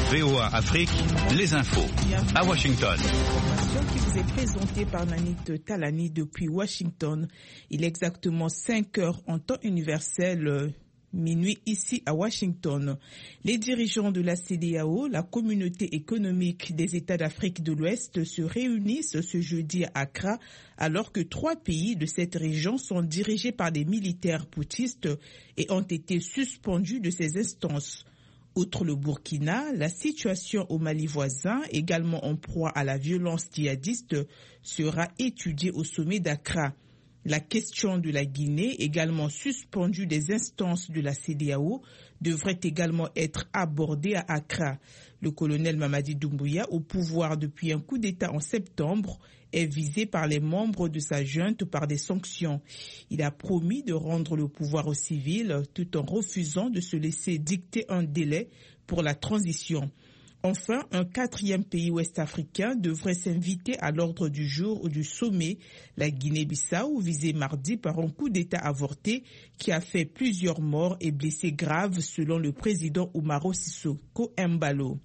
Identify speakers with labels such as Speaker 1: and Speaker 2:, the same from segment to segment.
Speaker 1: VOA Afrique, les infos. À Washington.
Speaker 2: L'information qui vous est présentée par Nanit Talani depuis Washington. Il est exactement 5 heures en temps universel. Minuit ici à Washington. Les dirigeants de la CEDEAO, la communauté économique des États d'Afrique de l'Ouest, se réunissent ce jeudi à Accra, alors que 3 pays de cette région sont dirigés par des militaires putschistes et ont été suspendus de ces instances. Outre le Burkina, la situation au Mali voisin, également en proie à la violence djihadiste, sera étudiée au sommet d'Accra. La question de la Guinée, également suspendue des instances de la CEDEAO, devrait également être abordée à Accra. Le colonel Mamadi Doumbouya, au pouvoir depuis un coup d'État en septembre, est visé par les membres de sa junte par des sanctions. Il a promis de rendre le pouvoir aux civils tout en refusant de se laisser dicter un délai pour la transition. Enfin, un 4e pays ouest-africain devrait s'inviter à l'ordre du jour du sommet, la Guinée-Bissau, visée mardi par un coup d'État avorté qui a fait plusieurs morts et blessés graves selon le président Umaro Sissoco Embalo.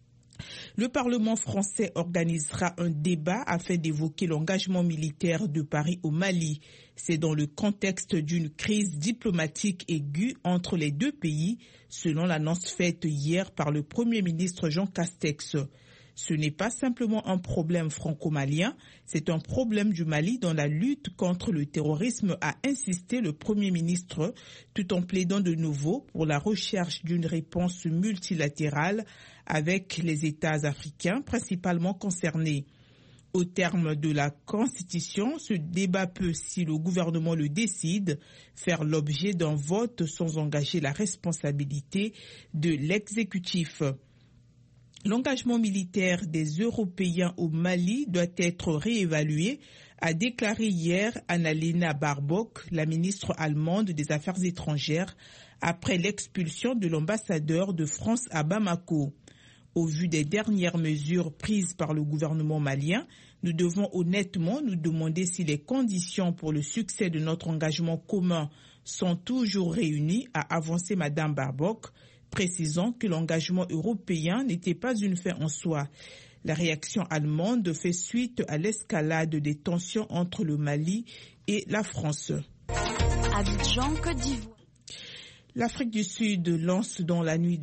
Speaker 2: Le Parlement français organisera un débat afin d'évoquer l'engagement militaire de Paris au Mali. C'est dans le contexte d'une crise diplomatique aiguë entre les deux pays, selon l'annonce faite hier par le Premier ministre Jean Castex. Ce n'est pas simplement un problème franco-malien, c'est un problème du Mali dans la lutte contre le terrorisme, a insisté le Premier ministre, tout en plaidant de nouveau pour la recherche d'une réponse multilatérale avec les États africains principalement concernés. Au terme de la Constitution, ce débat peut, si le gouvernement le décide, faire l'objet d'un vote sans engager la responsabilité de l'exécutif. L'engagement militaire des Européens au Mali doit être réévalué, a déclaré hier Annalena Baerbock, la ministre allemande des Affaires étrangères, après l'expulsion de l'ambassadeur de France à Bamako. Au vu des dernières mesures prises par le gouvernement malien, nous devons honnêtement nous demander si les conditions pour le succès de notre engagement commun sont toujours réunies, a avancé Mme Baerbock, précisant que l'engagement européen n'était pas une fin en soi. La réaction allemande fait suite à l'escalade des tensions entre le Mali et la France.
Speaker 3: Abidjan, Côte d'Ivoire.
Speaker 2: L'Afrique du Sud lance dans la nuit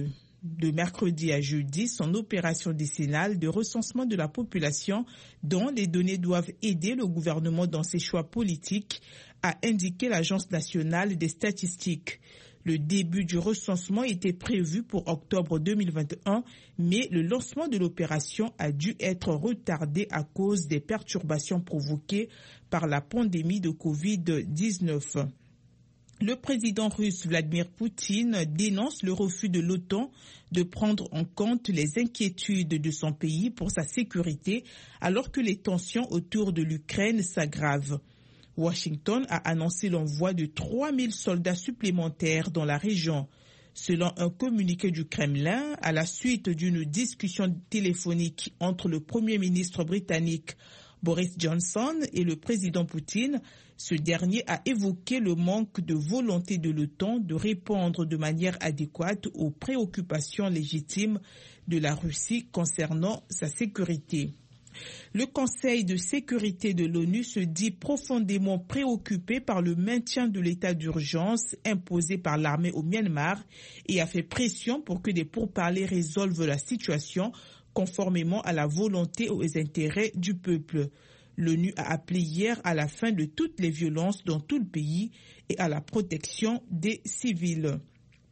Speaker 2: de mercredi à jeudi son opération décennale de recensement de la population dont les données doivent aider le gouvernement dans ses choix politiques, a indiqué l'Agence nationale des statistiques. Le début du recensement était prévu pour octobre 2021, mais le lancement de l'opération a dû être retardé à cause des perturbations provoquées par la pandémie de Covid-19. Le président russe Vladimir Poutine dénonce le refus de l'OTAN de prendre en compte les inquiétudes de son pays pour sa sécurité alors que les tensions autour de l'Ukraine s'aggravent. Washington a annoncé l'envoi de 3000 soldats supplémentaires dans la région. Selon un communiqué du Kremlin, à la suite d'une discussion téléphonique entre le Premier ministre britannique Boris Johnson et le président Poutine, ce dernier a évoqué le manque de volonté de l'OTAN de répondre de manière adéquate aux préoccupations légitimes de la Russie concernant sa sécurité. Le Conseil de sécurité de l'ONU se dit profondément préoccupé par le maintien de l'état d'urgence imposé par l'armée au Myanmar et a fait pression pour que des pourparlers résolvent la situation conformément à la volonté et aux intérêts du peuple. L'ONU a appelé hier à la fin de toutes les violences dans tout le pays et à la protection des civils.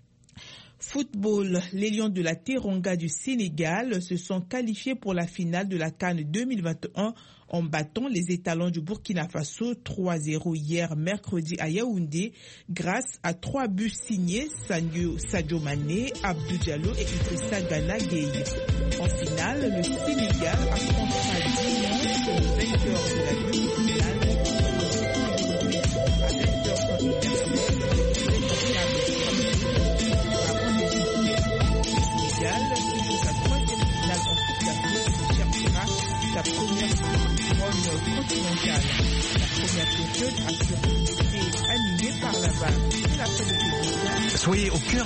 Speaker 2: Football, les Lions de la Teranga du Sénégal se sont qualifiés pour la finale de la CAN 2021 en battant les étalons du Burkina Faso 3-0 hier mercredi à Yaoundé grâce à 3 buts signés Sadio Mané, Abdou Diallo et Idrissa Gana Gueye. En finale, le Sénégal affrontera dimanche le vainqueur de la demi-finale à 20h. La première couronne continentale. La première période a surtout été animée par la VAR.
Speaker 1: Soyez au cœur